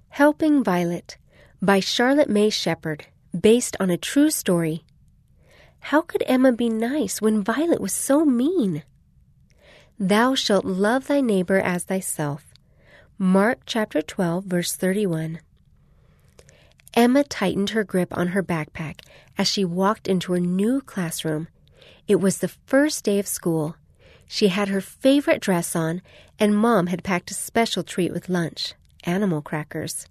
Helping Violet by Charlotte May Shepherd, based on a true story. How could Emma be nice when Violet was so mean? Thou shalt love thy neighbor as thyself. Mark chapter 12, verse 31. Emma tightened her grip on her backpack as she walked into her new classroom. It was the first day of school. She had her favorite dress on, and Mom had packed a special treat with lunch, animal crackers.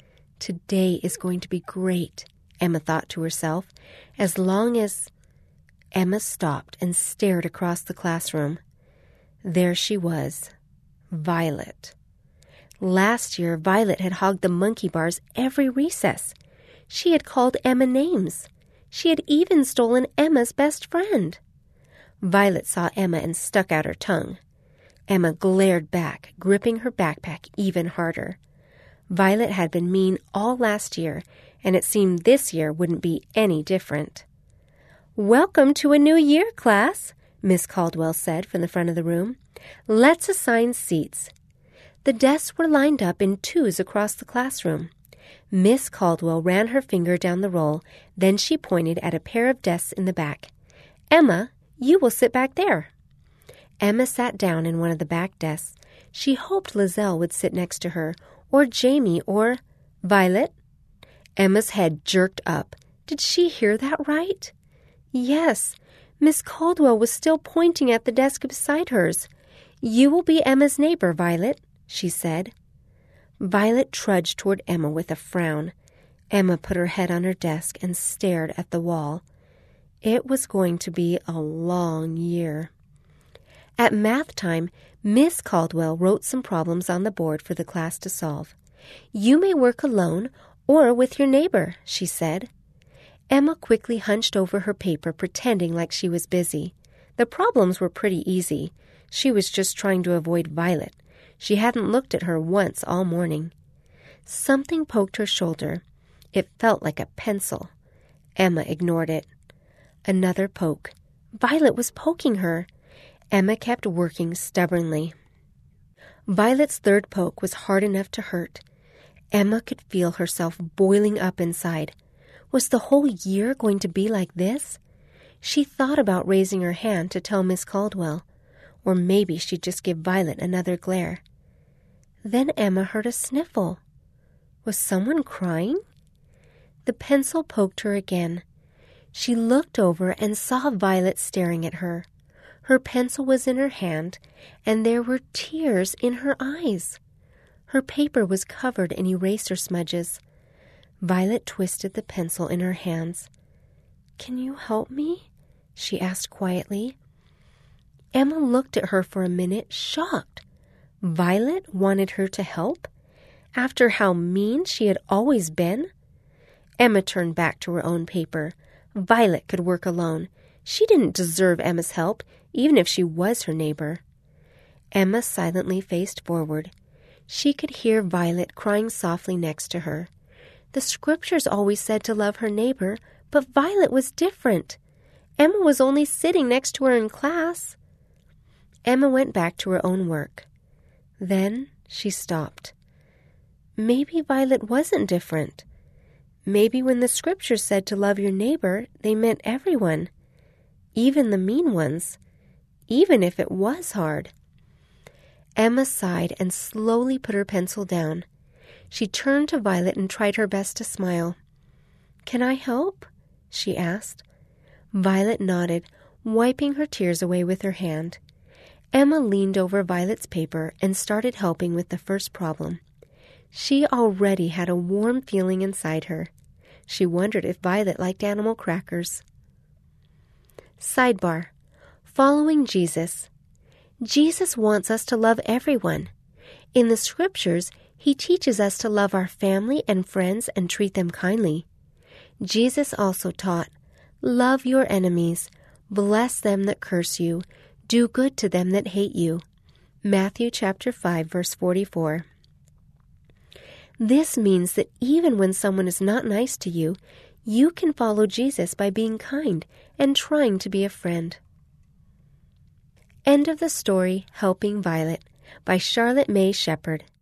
Today is going to be great, Emma thought to herself, as long as... Emma stopped and stared across the classroom. There she was, Violet. Last year, Violet had hogged the monkey bars every recess. She had called Emma names. She had even stolen Emma's best friend. Violet saw Emma and stuck out her tongue. Emma glared back, gripping her backpack even harder. Violet had been mean all last year, and it seemed this year wouldn't be any different. "Welcome to a new year, class," Miss Caldwell said from the front of the room. "Let's assign seats." The desks were lined up in twos across the classroom. Miss Caldwell ran her finger down the roll, then she pointed at a pair of desks in the back. "Emma, you will sit back there." Emma sat down in one of the back desks. She hoped Lizelle would sit next to her, or Jamie, or Violet. Emma's head jerked up. Did she hear that right? Yes, Miss Caldwell was still pointing at the desk beside hers. "You will be Emma's neighbor, Violet," she said. Violet trudged toward Emma with a frown. Emma put her head on her desk and stared at the wall. It was going to be a long year. At math time, Miss Caldwell wrote some problems on the board for the class to solve. "You may work alone or with your neighbor," she said. Emma quickly hunched over her paper, pretending like she was busy. The problems were pretty easy. She was just trying to avoid Violet. She hadn't looked at her once all morning. Something poked her shoulder. It felt like a pencil. Emma ignored it. Another poke. Violet was poking her. Emma kept working stubbornly. Violet's third poke was hard enough to hurt. Emma could feel herself boiling up inside. Was the whole year going to be like this? She thought about raising her hand to tell Miss Caldwell, or maybe she'd just give Violet another glare. Then Emma heard a sniffle. Was someone crying? The pencil poked her again. She looked over and saw Violet staring at her. Her pencil was in her hand, and there were tears in her eyes. Her paper was covered in eraser smudges. Violet twisted the pencil in her hands. "Can you help me?" she asked quietly. Emma looked at her for a minute, shocked. Violet wanted her to help? After how mean she had always been? Emma turned back to her own paper. Violet could work alone. She didn't deserve Emma's help, even if she was her neighbor. Emma silently faced forward. She could hear Violet crying softly next to her. The scriptures always said to love her neighbor, but Violet was different. Emma was only sitting next to her in class. Emma went back to her own work. Then she stopped. Maybe Violet wasn't different. Maybe when the scriptures said to love your neighbor, they meant everyone, even the mean ones, even if it was hard. Emma sighed and slowly put her pencil down. She turned to Violet and tried her best to smile. "Can I help?" she asked. Violet nodded, wiping her tears away with her hand. Emma leaned over Violet's paper and started helping with the first problem. She already had a warm feeling inside her. She wondered if Violet liked animal crackers. Sidebar: Following Jesus. Jesus wants us to love everyone. In the scriptures, he teaches us to love our family and friends and treat them kindly. Jesus also taught, "Love your enemies, bless them that curse you, do good to them that hate you." Matthew chapter 5, verse 44. This means that even when someone is not nice to you, you can follow Jesus by being kind and trying to be a friend. End of the story, Helping Violet, by Charlotte May Shepherd.